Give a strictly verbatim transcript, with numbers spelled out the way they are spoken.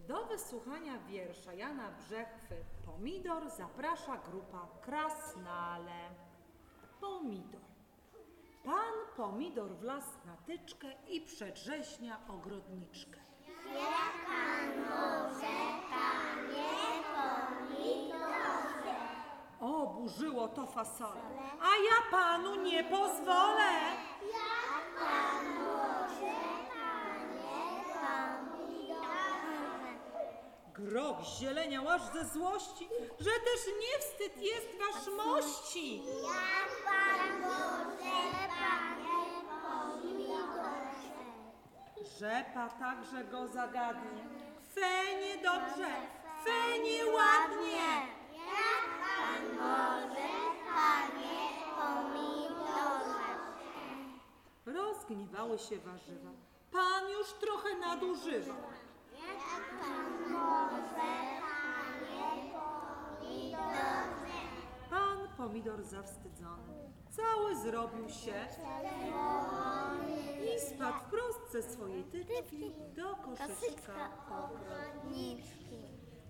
Do wysłuchania wiersza Jana Brzechwy Pomidor zaprasza grupa Krasnale. Pomidor. Pan Pomidor wlazł na tyczkę i przedrześnia ogrodniczkę. Jak pan może, panie pomidorze? Oburzyło to fasolę, a ja panu nie pozwolę. Jak pan może, panie pomidorze? Grog zieleniał aż ze złości, że też nie wstyd jest wasz mości. Jak pan może, panie pomidorze? Rzepa także go zagadnie. Fe niedobrze, fe nieładnie. Jak pan może, panie pomidorze? Rozgniewały się warzywa. Pan już trochę nadużywa. Jak pan może, panie pomidorze? Pan Pomidor zawstydzony cały zrobił się i spadł wprost ze swojej tyczki do koszyczka ogrodniczki.